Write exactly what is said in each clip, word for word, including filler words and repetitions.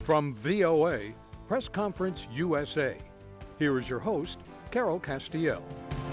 From V O A, Press Conference U S A, here is your host, Carol Castiel.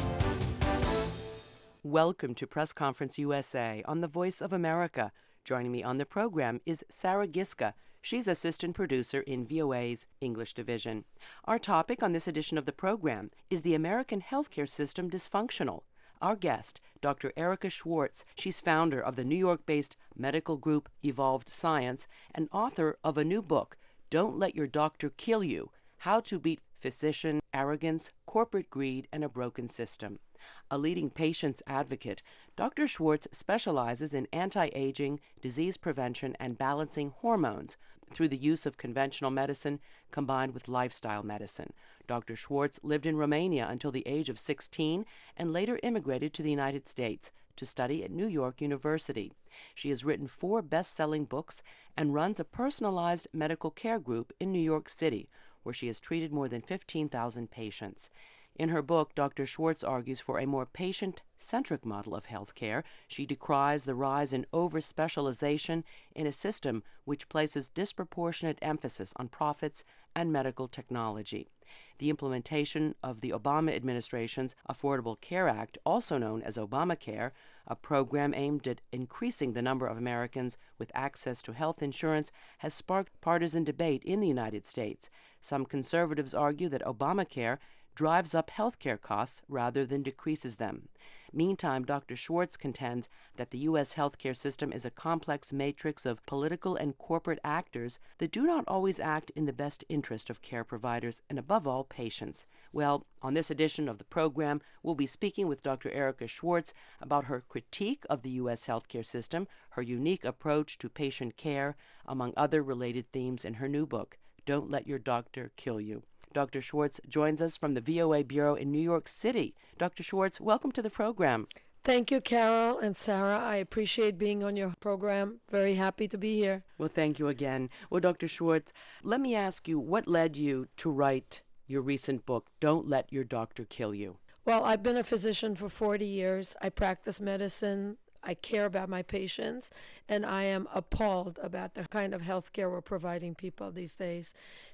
Welcome to Press Conference U S A on the Voice of America. Joining me on the program is Sarah Giska. She's assistant producer in V O A's English division. Our topic on this edition of the program is the American healthcare system dysfunctional. Our guest, Doctor Erica Schwartz, she's founder of the New York-based medical group Evolved Science and author of a new book, Don't Let Your Doctor Kill You: How to Beat Physician Arrogance, Corporate Greed, and a Broken System. A leading patients advocate, Doctor Schwartz specializes in anti-aging, disease prevention, and balancing hormones through the use of conventional medicine combined with lifestyle medicine. Doctor Schwartz lived in Romania until the age of sixteen and later immigrated to the United States to study at New York University. She has written four best-selling books and runs a personalized medical care group in New York City, where she has treated more than fifteen thousand patients. In her book, Doctor Schwartz argues for a more patient-centric model of healthcare. She decries the rise in over-specialization in a system which places disproportionate emphasis on profits and medical technology. The implementation of the Obama administration's Affordable Care Act, also known as Obamacare, a program aimed at increasing the number of Americans with access to health insurance, has sparked partisan debate in the United States. Some conservatives argue that Obamacare drives up healthcare costs rather than decreases them. Meantime, Doctor Schwartz contends that the U S healthcare system is a complex matrix of political and corporate actors that do not always act in the best interest of care providers and, above all, patients. Well, on this edition of the program, we'll be speaking with Doctor Erica Schwartz about her critique of the U S healthcare system, her unique approach to patient care, among other related themes in her new book, Don't Let Your Doctor Kill You. Doctor Schwartz joins us from the V O A Bureau in New York City. Doctor Schwartz, welcome to the program. Thank you, Carol and Sarah. I appreciate being on your program. Very happy to be here. Well, thank you again. Well, Doctor Schwartz, let me ask you, what led you to write your recent book, Don't Let Your Doctor Kill You? Well, I've been a physician for forty years. I practice medicine. I care about my patients, and I am appalled about the kind of health care we're providing people these days.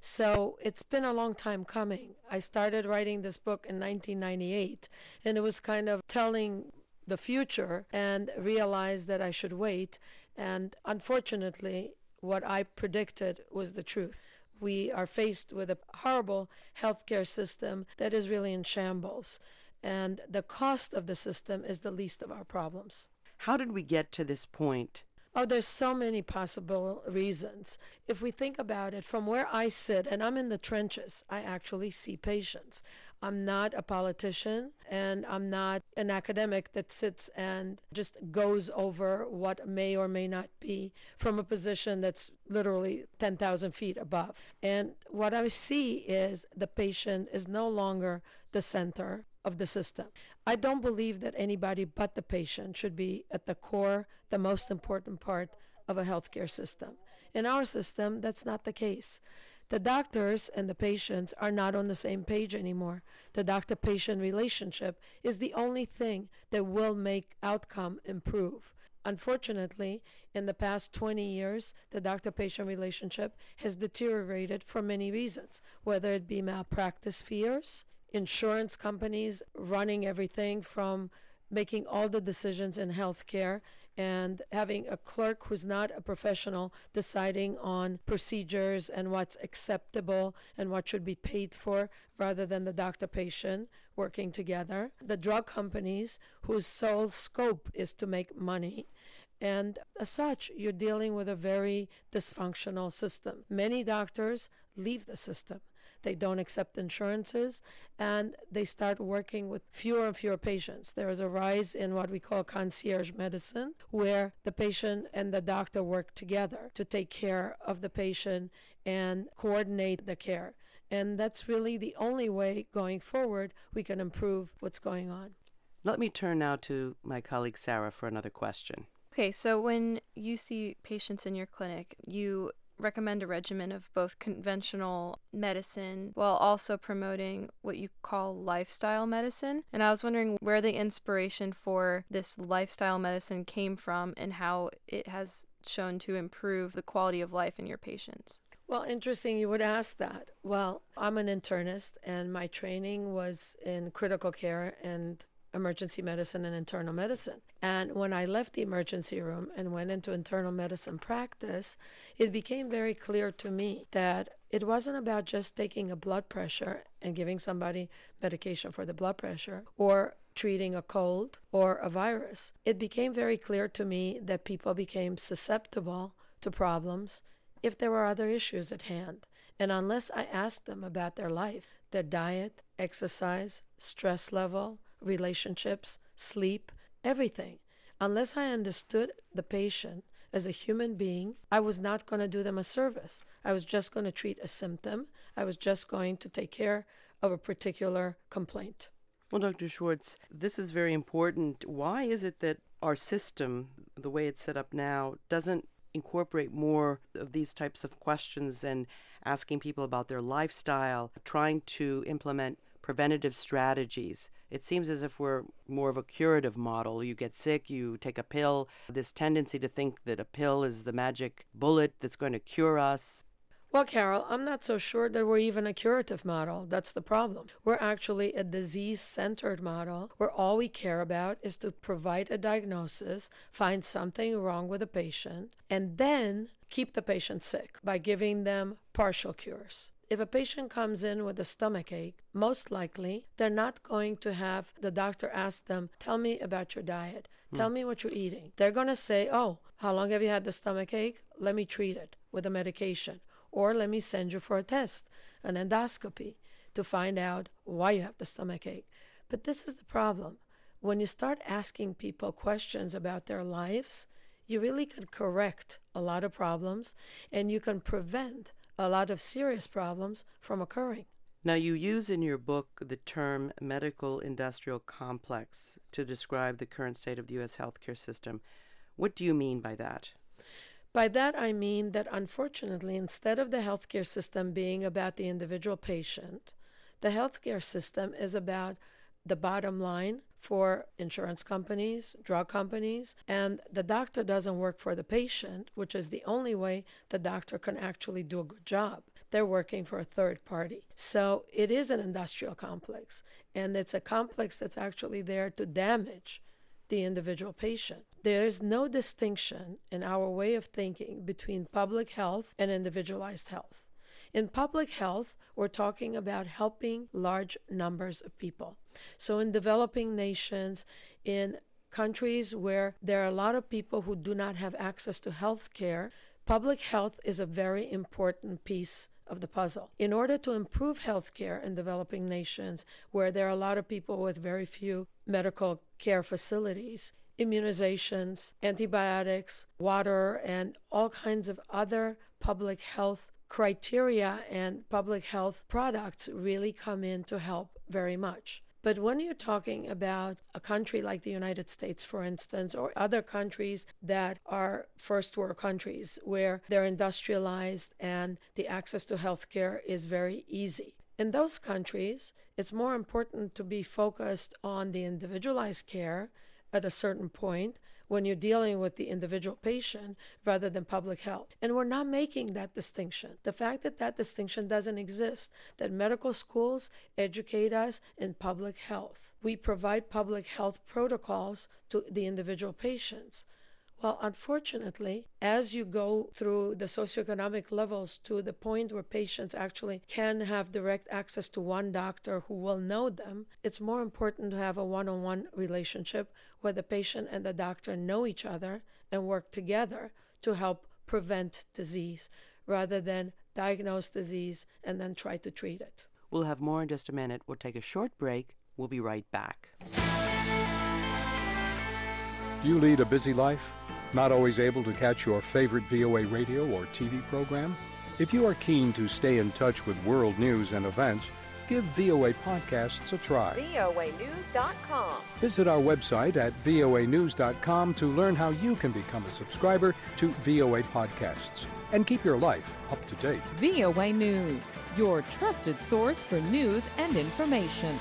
So it's been a long time coming. I started writing this book in nineteen ninety-eight, and it was kind of telling the future, and realized that I should wait. And unfortunately, what I predicted was the truth. We are faced with a horrible healthcare system that is really in shambles, and the cost of the system is the least of our problems. How did we get to this point? Oh, there's so many possible reasons. If we think about it, from where I sit, and I'm in the trenches, I actually see patients. I'm not a politician, and I'm not an academic that sits and just goes over what may or may not be from a position that's literally ten thousand feet above. And what I see is the patient is no longer the center of the system. I don't believe that anybody but the patient should be at the core, the most important part of a healthcare system. In our system, that's not the case. The doctors and the patients are not on the same page anymore. The doctor-patient relationship is the only thing that will make outcome improve. Unfortunately, in the past twenty years, the doctor-patient relationship has deteriorated for many reasons, whether it be malpractice fears, insurance companies running everything from making all the decisions in healthcare, and having a clerk who's not a professional deciding on procedures and what's acceptable and what should be paid for, rather than the doctor-patient working together. The drug companies whose sole scope is to make money. And as such, you're dealing with a very dysfunctional system. Many doctors leave the system. They don't accept insurances, and they start working with fewer and fewer patients. There is a rise in what we call concierge medicine, where the patient and the doctor work together to take care of the patient and coordinate the care. And that's really the only way going forward we can improve what's going on. Let me turn now to my colleague Sarah for another question. Okay, so when you see patients in your clinic, you recommend a regimen of both conventional medicine while also promoting what you call lifestyle medicine. And I was wondering where the inspiration for this lifestyle medicine came from and how it has shown to improve the quality of life in your patients. Well, interesting you would ask that. Well, I'm an internist, and my training was in critical care and emergency medicine and internal medicine. And when I left the emergency room and went into internal medicine practice, it became very clear to me that it wasn't about just taking a blood pressure and giving somebody medication for the blood pressure or treating a cold or a virus. It became very clear to me that people became susceptible to problems if there were other issues at hand. And unless I asked them about their life, their diet, exercise, stress level, relationships, sleep, everything, unless I understood the patient as a human being, I was not going to do them a service. I was just going to treat a symptom. I was just going to take care of a particular complaint. Well, Doctor Schwartz, this is very important. Why is it that our system, the way it's set up now, doesn't incorporate more of these types of questions and asking people about their lifestyle, trying to implement preventative strategies? It seems as if we're more of a curative model. You get sick, you take a pill. This tendency to think that a pill is the magic bullet that's going to cure us. Well, Carol, I'm not so sure that we're even a curative model. That's the problem. We're actually a disease-centered model where all we care about is to provide a diagnosis, find something wrong with the patient, and then keep the patient sick by giving them partial cures. If a patient comes in with a stomach ache, most likely they're not going to have the doctor ask them, tell me about your diet. Tell me what you're eating. They're going to say, oh, how long have you had the stomach ache? Let me treat it with a medication. Or let me send you for a test, an endoscopy, to find out why you have the stomach ache. But this is the problem. When you start asking people questions about their lives, you really can correct a lot of problems, and you can prevent a lot of serious problems from occurring. Now, you use in your book the term medical industrial complex to describe the current state of the U S healthcare system. What do you mean by that? By that, I mean that unfortunately, instead of the healthcare system being about the individual patient, the healthcare system is about the bottom line for insurance companies, drug companies, and the doctor doesn't work for the patient, which is the only way the doctor can actually do a good job. They're working for a third party. So it is an industrial complex, and it's a complex that's actually there to damage the individual patient. There is no distinction in our way of thinking between public health and individualized health. In public health, we're talking about helping large numbers of people. So in developing nations, in countries where there are a lot of people who do not have access to health care, public health is a very important piece of the puzzle. In order to improve healthcare in developing nations where there are a lot of people with very few medical care facilities, immunizations, antibiotics, water, and all kinds of other public health criteria and public health products really come in to help very much. But when you're talking about a country like the United States, for instance, or other countries that are first world countries where they're industrialized and the access to healthcare is very easy, in those countries, it's more important to be focused on the individualized care at a certain point when you're dealing with the individual patient rather than public health. And we're not making that distinction. The fact that that distinction doesn't exist, that medical schools educate us in public health. We provide public health protocols to the individual patients. Well, unfortunately, as you go through the socioeconomic levels to the point where patients actually can have direct access to one doctor who will know them, it's more important to have a one-on-one relationship where the patient and the doctor know each other and work together to help prevent disease rather than diagnose disease and then try to treat it. We'll have more in just a minute. We'll take a short break. We'll be right back. Do you lead a busy life? Not always able to catch your favorite V O A radio or T V program? If you are keen to stay in touch with world news and events, give V O A Podcasts a try. V O A news dot com. Visit our website at V O A news dot com to learn how you can become a subscriber to V O A Podcasts and keep your life up to date. V O A News, your trusted source for news and information.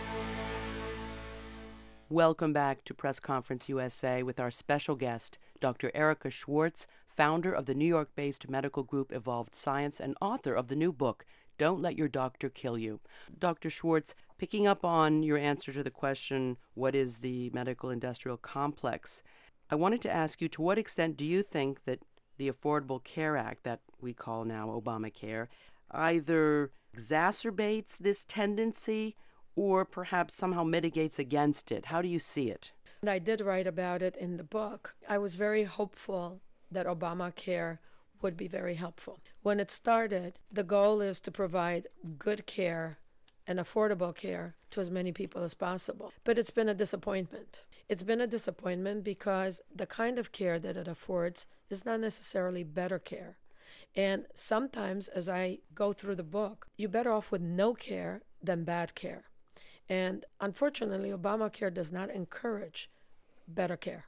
Welcome back to Press Conference U S A with our special guest, Doctor Erika Schwartz, founder of the New York-based medical group Evolved Science and author of the new book, Don't Let Your Doctor Kill You. Doctor Schwartz, picking up on your answer to the question, what is the medical industrial complex? I wanted to ask you, to what extent do you think that the Affordable Care Act, that we call now Obamacare, either exacerbates this tendency or perhaps somehow mitigates against it? How do you see it? And I did write about it in the book. I was very hopeful that Obamacare would be very helpful. When it started, the goal is to provide good care and affordable care to as many people as possible. But it's been a disappointment. It's been a disappointment because the kind of care that it affords is not necessarily better care. And sometimes, as I go through the book, you're better off with no care than bad care. And unfortunately, Obamacare does not encourage better care.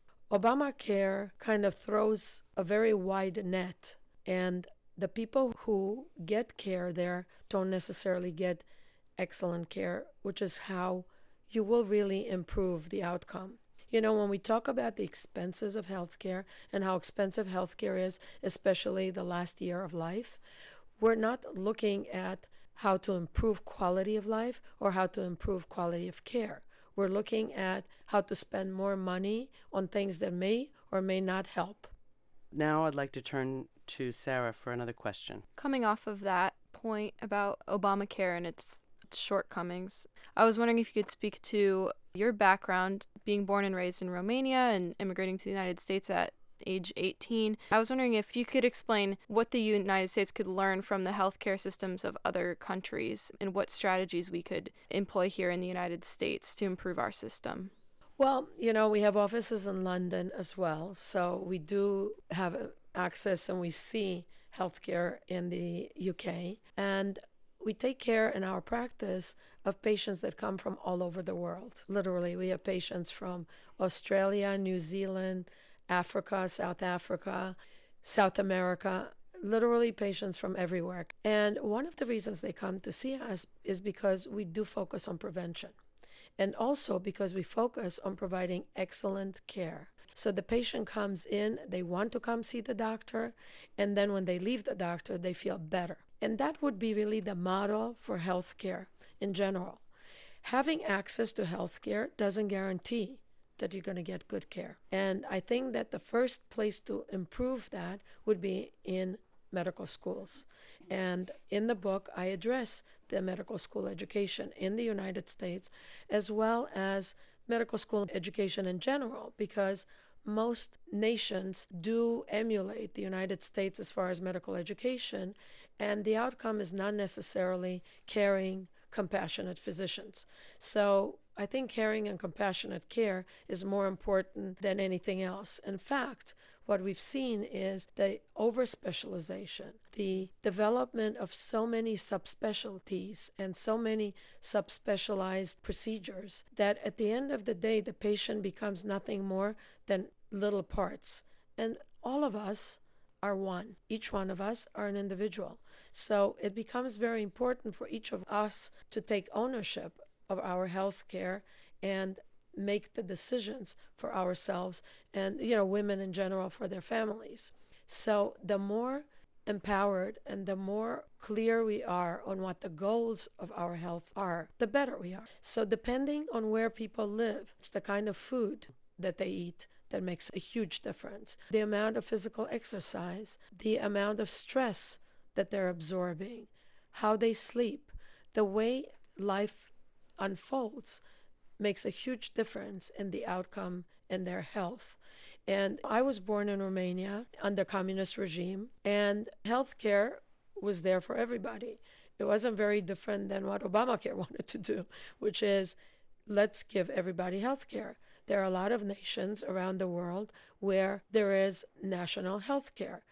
Obamacare kind of throws a very wide net, and the people who get care there don't necessarily get excellent care, which is how you will really improve the outcome. You know, when we talk about the expenses of healthcare and how expensive healthcare is, especially the last year of life, we're not looking at how to improve quality of life or how to improve quality of care. We're looking at how to spend more money on things that may or may not help. Now I'd like to turn to Sarah for another question. Coming off of that point about Obamacare and its shortcomings, I was wondering if you could speak to your background, being born and raised in Romania and immigrating to the United States at age eighteen. I was wondering if you could explain what the United States could learn from the healthcare systems of other countries and what strategies we could employ here in the United States to improve our system. Well, you know, we have offices in London as well, so we do have access and we see healthcare in the U K. And we take care in our practice of patients that come from all over the world. Literally, we have patients from Australia, New Zealand, Africa, South Africa, South America, literally patients from everywhere. And one of the reasons they come to see us is because we do focus on prevention. And also because we focus on providing excellent care. So the patient comes in, they want to come see the doctor, and then when they leave the doctor, they feel better. And that would be really the model for healthcare in general. Having access to healthcare doesn't guarantee that you're going to get good care. And I think that the first place to improve that would be in medical schools. And in the book, I address the medical school education in the United States, as well as medical school education in general, because most nations do emulate the United States as far as medical education, and the outcome is not necessarily caring, compassionate physicians. So I think caring and compassionate care is more important than anything else. In fact, what we've seen is the over-specialization, the development of so many subspecialties and so many subspecialized procedures that at the end of the day, the patient becomes nothing more than little parts. And all of us are one. Each one of us are an individual. So it becomes very important for each of us to take ownership of our health care and make the decisions for ourselves and, you know, women in general for their families. So the more empowered and the more clear we are on what the goals of our health are, the better we are. So depending on where people live, it's the kind of food that they eat that makes a huge difference. The amount of physical exercise, the amount of stress that they're absorbing, how they sleep, the way life unfolds makes a huge difference in the outcome and their health. And I was born in Romania under communist regime, and healthcare was there for everybody. It wasn't very different than what Obamacare wanted to do, which is let's give everybody healthcare. There are a lot of nations around the world where there is national healthcare.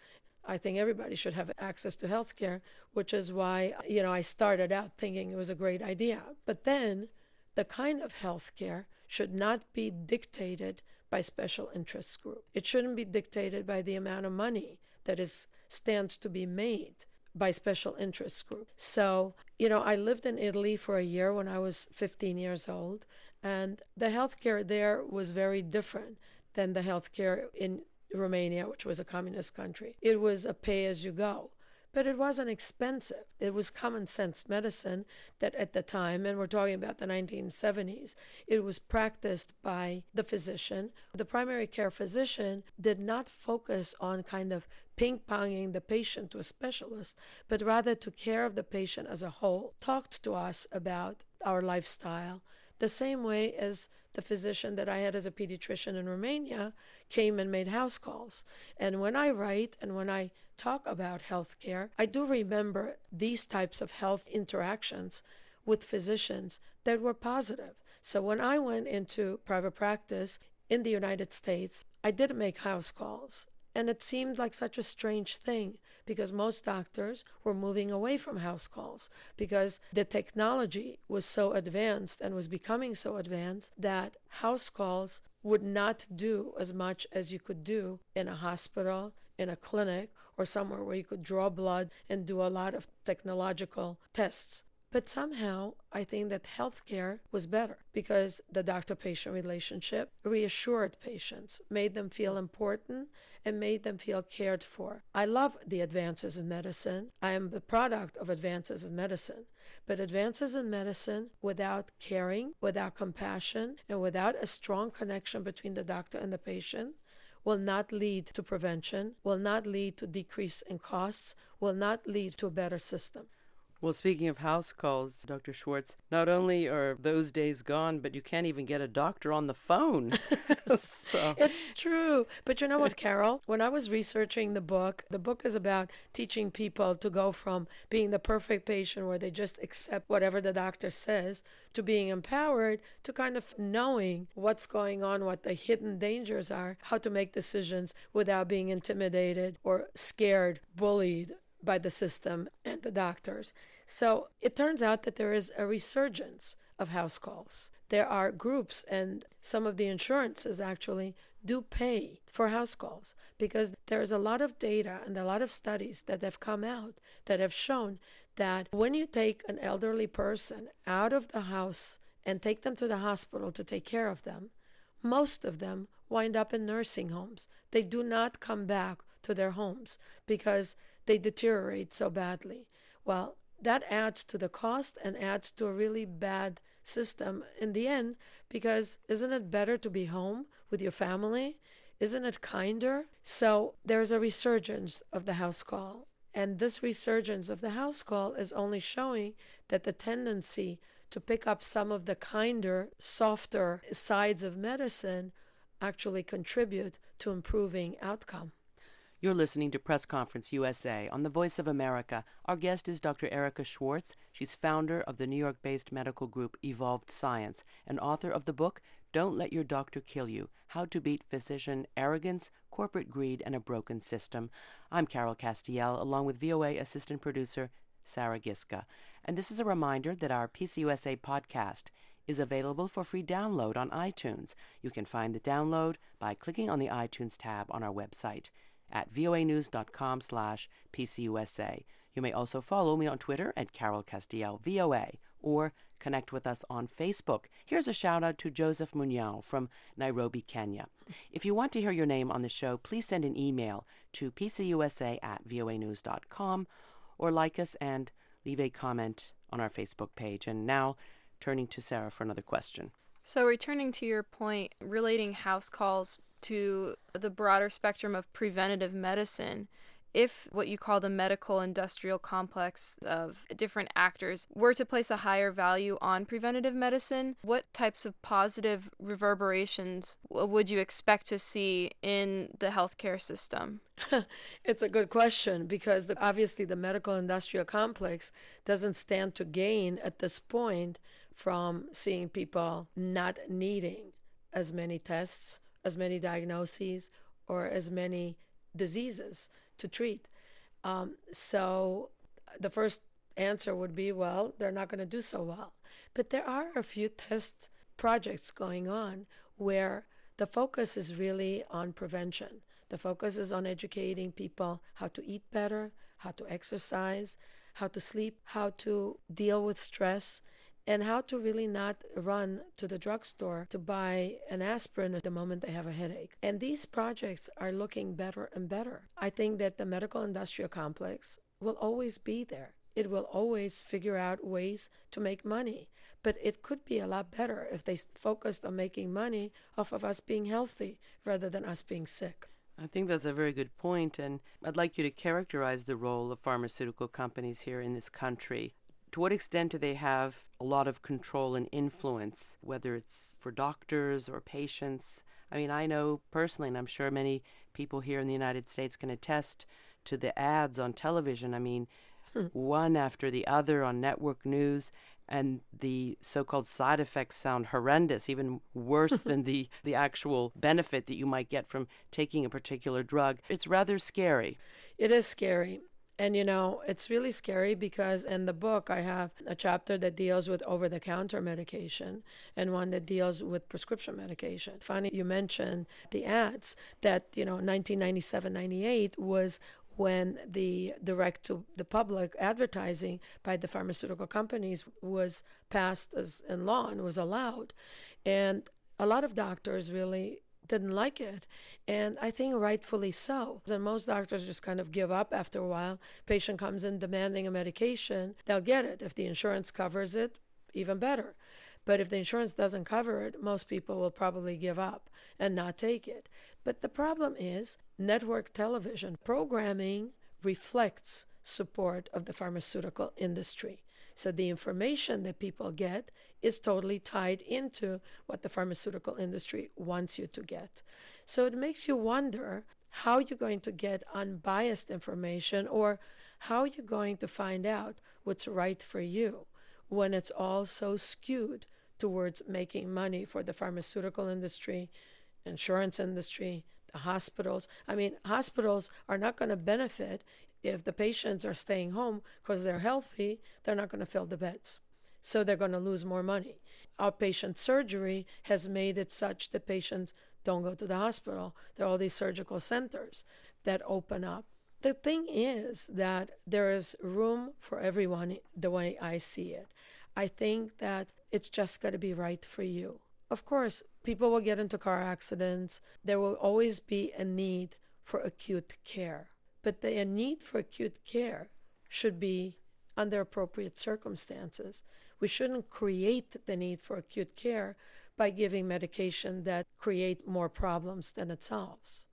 I think everybody should have access to health care, which is why, you know, I started out thinking it was a great idea. But then the kind of health care should not be dictated by special interest group. It shouldn't be dictated by the amount of money that is stands to be made by special interest group. So, you know, I lived in Italy for a year when I was fifteen years old, and the healthcare there was very different than the healthcare in Romania, which was a communist country. It was a pay-as-you-go. But it wasn't expensive. It was common sense medicine that at the time, and we're talking about the nineteen seventies, it was practiced by the physician. The primary care physician did not focus on kind of ping-ponging the patient to a specialist, but rather took care of the patient as a whole, talked to us about our lifestyle, the same way as the physician that I had as a pediatrician in Romania came and made house calls. And when I write and when I talk about healthcare, I do remember these types of health interactions with physicians that were positive. So when I went into private practice in the United States, I did make house calls. And it seemed like such a strange thing because most doctors were moving away from house calls because the technology was so advanced and was becoming so advanced that house calls would not do as much as you could do in a hospital, in a clinic, or somewhere where you could draw blood and do a lot of technological tests. But somehow, I think that healthcare was better because the doctor-patient relationship reassured patients, made them feel important, and made them feel cared for. I love the advances in medicine. I am the product of advances in medicine. But advances in medicine without caring, without compassion, and without a strong connection between the doctor and the patient will not lead to prevention, will not lead to decrease in costs, will not lead to a better system. Well, speaking of house calls, Doctor Schwartz, not only are those days gone, but you can't even get a doctor on the phone. So. It's true. But you know what, Carol? When I was researching the book, the book is about teaching people to go from being the perfect patient where they just accept whatever the doctor says to being empowered to kind of knowing what's going on, what the hidden dangers are, how to make decisions without being intimidated or scared, bullied by the system and the doctors. So it turns out that there is a resurgence of house calls. There are groups, and some of the insurances actually do pay for house calls because there is a lot of data and a lot of studies that have come out that have shown that when you take an elderly person out of the house and take them to the hospital to take care of them, most of them wind up in nursing homes. They do not come back to their homes because they deteriorate so badly. Well, that adds to the cost and adds to a really bad system in the end because isn't it better to be home with your family? Isn't it kinder? So there's a resurgence of the house call. And this resurgence of the house call is only showing that the tendency to pick up some of the kinder, softer sides of medicine actually contribute to improving outcome. You're listening to Press Conference U S A on the Voice of America. Our guest is Doctor Erica Schwartz. She's founder of the New York-based medical group Evolved Science and author of the book, Don't Let Your Doctor Kill You, How to Beat Physician Arrogance, Corporate Greed, and a Broken System. I'm Carol Castiel, along with V O A assistant producer Sarah Giska. And this is a reminder that our P C U S A podcast is available for free download on iTunes. You can find the download by clicking on the iTunes tab on our website at voanews.com slash PCUSA. You may also follow me on Twitter at Carol Castiel V O A or connect with us on Facebook. Here's a shout out to Joseph Munyao from Nairobi, Kenya. If you want to hear your name on the show, please send an email to pcusa at voanews.com or like us and leave a comment on our Facebook page. And now turning to Sarah for another question. So returning to your point, relating house calls to the broader spectrum of preventative medicine, if what you call the medical industrial complex of different actors were to place a higher value on preventative medicine, what types of positive reverberations would you expect to see in the healthcare system? It's a good question because the, obviously the medical industrial complex doesn't stand to gain at this point from seeing people not needing as many tests, as many diagnoses, or as many diseases to treat. Um, so the first answer would be, well, they're not going to do so well. But there are a few test projects going on where the focus is really on prevention. The focus is on educating people how to eat better, how to exercise, how to sleep, how to deal with stress, and how to really not run to the drugstore to buy an aspirin at the moment they have a headache. And these projects are looking better and better. I think that the medical industrial complex will always be there. It will always figure out ways to make money. But it could be a lot better if they focused on making money off of us being healthy rather than us being sick. I think that's a very good point, and I'd like you to characterize the role of pharmaceutical companies here in this country. To what extent do they have a lot of control and influence, whether it's for doctors or patients? I mean, I know personally, and I'm sure many people here in the United States can attest to the ads on television. I mean, hmm. one after the other on network news, and the so-called side effects sound horrendous, even worse than the, the actual benefit that you might get from taking a particular drug. It's rather scary. It is scary. And, you know, it's really scary because in the book I have a chapter that deals with over-the-counter medication and one that deals with prescription medication. Funny you mentioned the ads that, you know, nineteen ninety-seven ninety-eight was when the direct to the public advertising by the pharmaceutical companies was passed as in law and was allowed. And a lot of doctors really didn't like it. And I think rightfully so. And most doctors just kind of give up after a while. Patient comes in demanding a medication, they'll get it. If the insurance covers it, even better. But if the insurance doesn't cover it, most people will probably give up and not take it. But the problem is network television programming reflects support of the pharmaceutical industry. So the information that people get is totally tied into what the pharmaceutical industry wants you to get. So it makes you wonder how you're going to get unbiased information or how you're going to find out what's right for you when it's all so skewed towards making money for the pharmaceutical industry, insurance industry, the hospitals. I mean, hospitals are not going to benefit if the patients are staying home because they're healthy. They're not going to fill the beds. So they're going to lose more money. Outpatient surgery has made it such that patients don't go to the hospital. There are all these surgical centers that open up. The thing is that there is room for everyone the way I see it. I think that it's just got to be right for you. Of course, people will get into car accidents. There will always be a need for acute care. But the need for acute care should be under appropriate circumstances. We shouldn't create the need for acute care by giving medication that create more problems than it solves.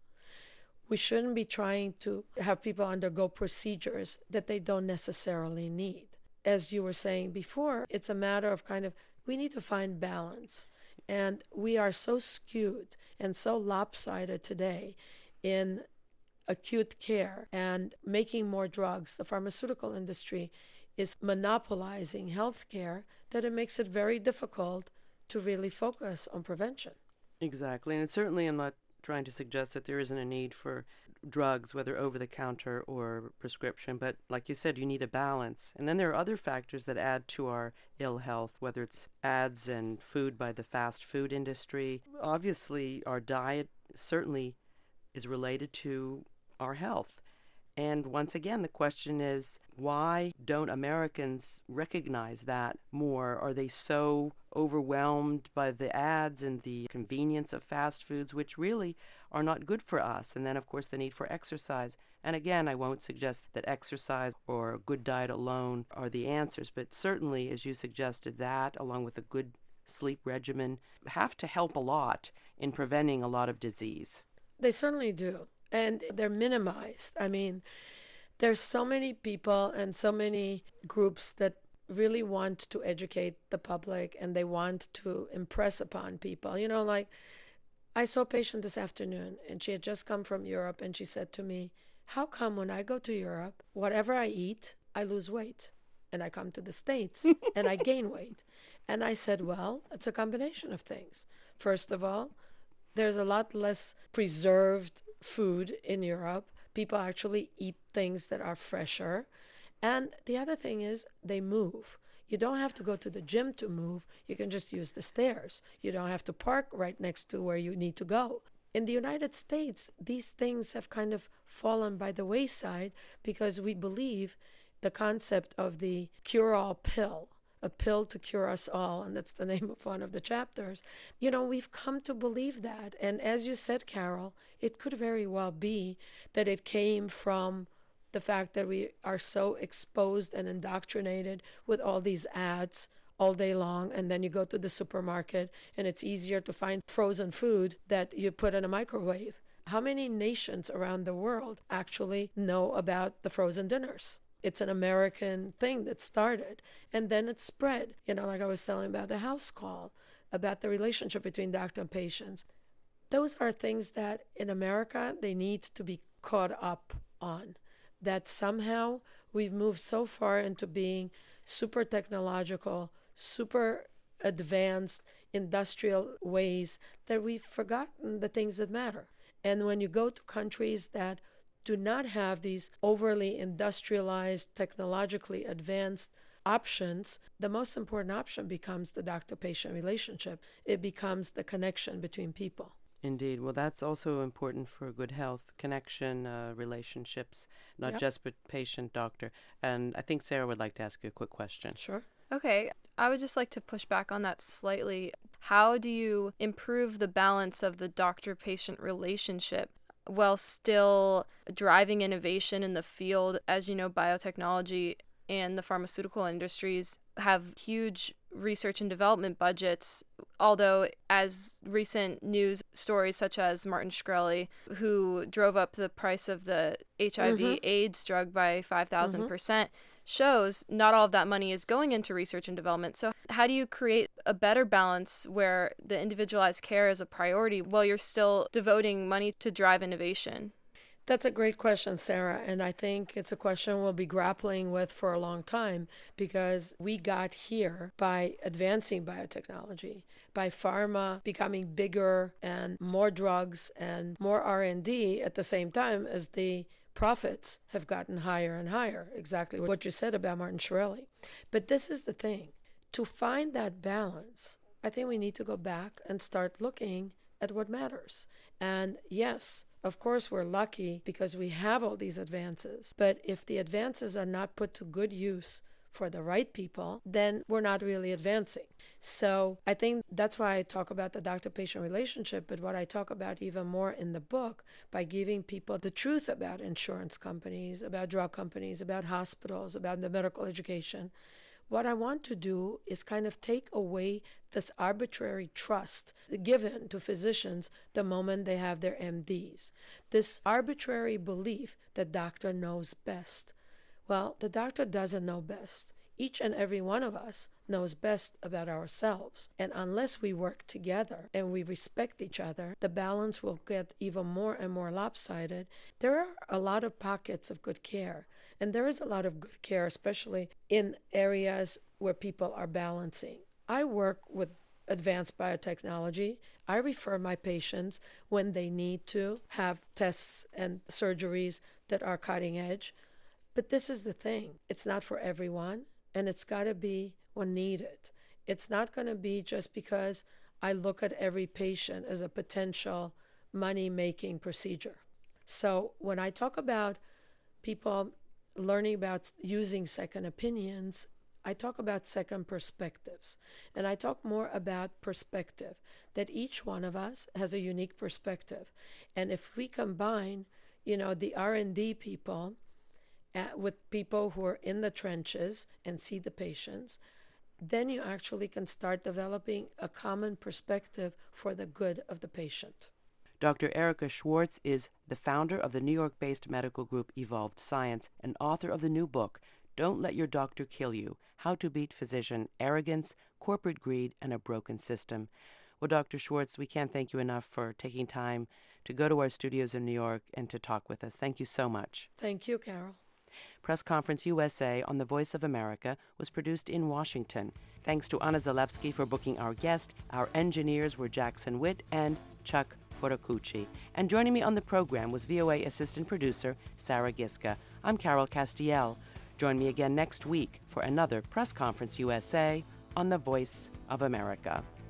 We shouldn't be trying to have people undergo procedures that they don't necessarily need. As you were saying before, it's a matter of kind of, we need to find balance. And we are so skewed and so lopsided today in acute care and making more drugs. The pharmaceutical industry is monopolizing healthcare that it makes it very difficult to really focus on prevention. Exactly. And certainly I'm not trying to suggest that there isn't a need for drugs, whether over-the-counter or prescription. But like you said, you need a balance. And then there are other factors that add to our ill health, whether it's ads and food by the fast food industry. Obviously, our diet certainly is related to our health. And once again, the question is, why don't Americans recognize that more? Are they so overwhelmed by the ads and the convenience of fast foods, which really are not good for us? And then, of course, the need for exercise. And again, I won't suggest that exercise or a good diet alone are the answers, but certainly, as you suggested, that, along with a good sleep regimen, have to help a lot in preventing a lot of disease. They certainly do. And they're minimized. I mean, there's so many people and so many groups that really want to educate the public and they want to impress upon people. You know, like I saw a patient this afternoon and she had just come from Europe and she said to me, how come when I go to Europe, whatever I eat, I lose weight? And I come to the States and I gain weight. And I said, well, it's a combination of things. First of all, there's a lot less preserved food in Europe People actually eat things that are fresher. And the other thing is they move. You don't have to go to the gym to move. You can just use the stairs. You don't have to park right next to where you need to go. In the United States, these things have kind of fallen by the wayside because we believe the concept of the cure-all pill, a pill to cure us all, and that's the name of one of the chapters. You know, we've come to believe that. And as you said, Carol, it could very well be that it came from the fact that we are so exposed and indoctrinated with all these ads all day long, and then you go to the supermarket and it's easier to find frozen food that you put in a microwave. How many nations around the world actually know about the frozen dinners? It's an American thing that started, and then it spread. You know, like I was telling about the house call, about the relationship between doctor and patients. Those are things that in America, they need to be caught up on. That somehow we've moved so far into being super technological, super advanced industrial ways that we've forgotten the things that matter. And when you go to countries that do not have these overly industrialized, technologically advanced options, the most important option becomes the doctor-patient relationship. It becomes the connection between people. Indeed. Well, that's also important for good health, connection, uh, relationships, not Yep. just with patient, doctor. And I think Sarah would like to ask you a quick question. Sure. Okay, I would just like to push back on that slightly. How do you improve the balance of the doctor-patient relationship while still driving innovation in the field? As you know, biotechnology and the pharmaceutical industries have huge research and development budgets, although as recent news stories such as Martin Shkreli, who drove up the price of the H I V Mhm. AIDS drug by five thousand Mhm. percent, shows not all of that money is going into research and development. So how do you create a better balance where the individualized care is a priority while you're still devoting money to drive innovation? That's a great question, Sarah. And I think it's a question we'll be grappling with for a long time because we got here by advancing biotechnology, by pharma becoming bigger and more drugs and more R and D at the same time as the profits have gotten higher and higher. Exactly what you said about Martin Shkreli. But this is the thing. To find that balance, I think we need to go back and start looking at what matters. And yes, of course, we're lucky because we have all these advances. But if the advances are not put to good use for the right people, then we're not really advancing. So I think that's why I talk about the doctor-patient relationship, but what I talk about even more in the book by giving people the truth about insurance companies, about drug companies, about hospitals, about the medical education. What I want to do is kind of take away this arbitrary trust given to physicians the moment they have their M Ds. This arbitrary belief that doctor knows best. Well, the doctor doesn't know best. Each and every one of us knows best about ourselves. And unless we work together and we respect each other, the balance will get even more and more lopsided. There are a lot of pockets of good care. And there is a lot of good care, especially in areas where people are balancing. I work with advanced biotechnology. I refer my patients when they need to have tests and surgeries that are cutting edge. But this is the thing. It's not for everyone, and it's got to be when needed. It's not going to be just because I look at every patient as a potential money-making procedure. So when I talk about people learning about using second opinions, I talk about second perspectives. And I talk more about perspective, that each one of us has a unique perspective. And if we combine, you know, the R and D people uh, with people who are in the trenches and see the patients, then you actually can start developing a common perspective for the good of the patient. Doctor Erica Schwartz is the founder of the New York-based medical group Evolved Science and author of the new book, Don't Let Your Doctor Kill You, How to Beat Physician Arrogance, Corporate Greed, and a Broken System. Well, Doctor Schwartz, we can't thank you enough for taking time to go to our studios in New York and to talk with us. Thank you so much. Thank you, Carol. Press Conference U S A on the Voice of America was produced in Washington. Thanks to Anna Zalewski for booking our guest. Our engineers were Jackson Witt and Chuck Portacucci. And joining me on the program was V O A assistant producer Sarah Giska. I'm Carol Castiel. Join me again next week for another Press Conference U S A on the Voice of America.